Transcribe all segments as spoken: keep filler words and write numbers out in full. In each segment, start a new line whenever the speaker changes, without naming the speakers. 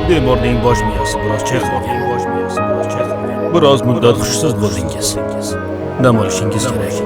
Bemorning bosh miyasi biroz chayqalgan. Biroz muddat hushsiz bo'ldingiz. Dam olishingiz kerak.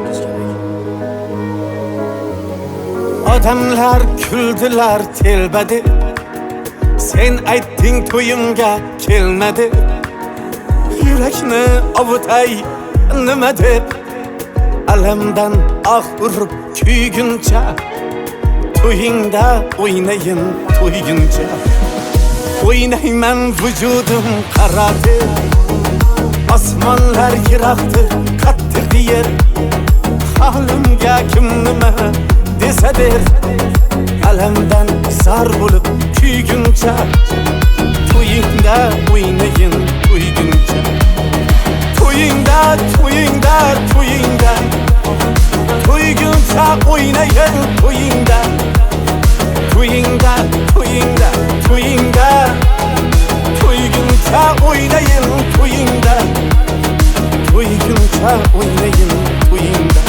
Odamlar kuldilar, telbadi. Sen aytding to'yimga kelmadi. Yurakni ovutay nima deb, alamdan ah urib kuyguncha, to'yingda o'ynayin to'yguncha. O'ynayman vujudim qaradi, osmonlar yiroqdir qattiq yer. Halimga kim nima desa der, alamdan zar bo'lib kuyguncha, to'yingda o'ynayin to'yguncha. To'yingda, to'yingda, to'yingda, to'yguncha o'ynayin to'yingda. To'yingda, to'yingda, to'yingda, to'yguncha o'ynayin to'yingda. To'yguncha o'ynayin to'yingda.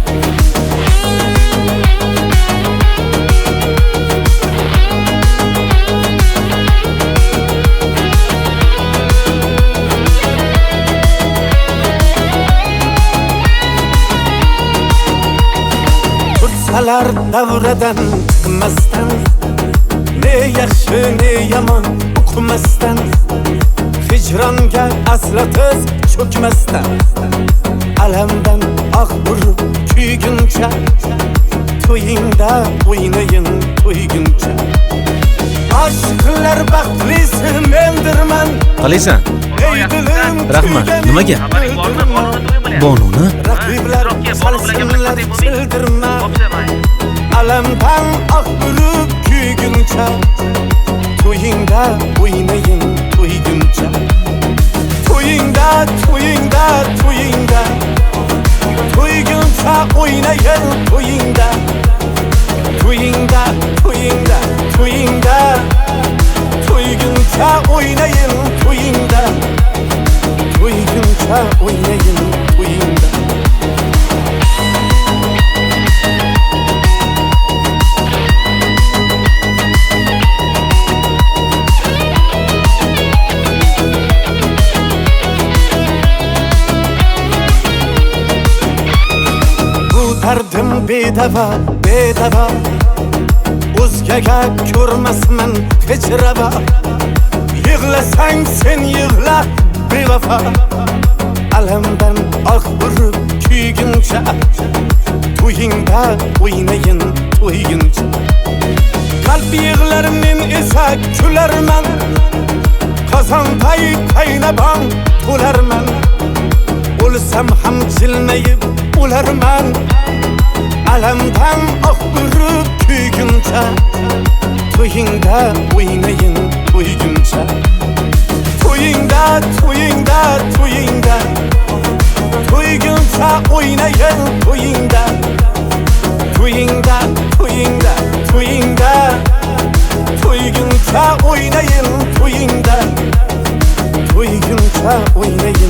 Tursalar davradan chiqmasdan, ne yaxshi ne yomon uqmasdan, hijronga aslo tiz cho'kmasdan, alamdan ah urib kuyguncha, to'yingda o'ynayin to'yguncha. Aşklar baxtlisi mendirman.
Qalaysan? Rahmat. Nimaga? Bonuni?
Raqiblar salsinlar sildirma. Alamdan ah urib kuyguncha, to'yingda o'ynayin to'yguncha. To'yingda, to'yingda, to'yingda, to'yguncha o'ynayin to'yingda. To'yingda, to'yingda, to'yingda, to'yguncha o'ynayin to'yingda. To'yguncha o'ynayin to'yingda. Dardim bedava, bedava, o'zgaga ko'rmasman hech ravo. Yig'lasang sen yig'la bevafo, alamdan ah urib kuyguncha, to'yingda o'ynayin to'yguncha. Qalb yig'lar men esa kularman, qozonday qaynabon to'larman. O'lsam ham jilmayib o'larman, alamdan ah urib kuyguncha, to'yingda o'ynayin to'yguncha. To'yingda, to'yingda, to'yingda, to'yguncha o'ynayin to'yingda. To'yingda, to'yingda, to'yingda, to'yguncha o'ynayin to'yingda. To'yguncha o'ynayin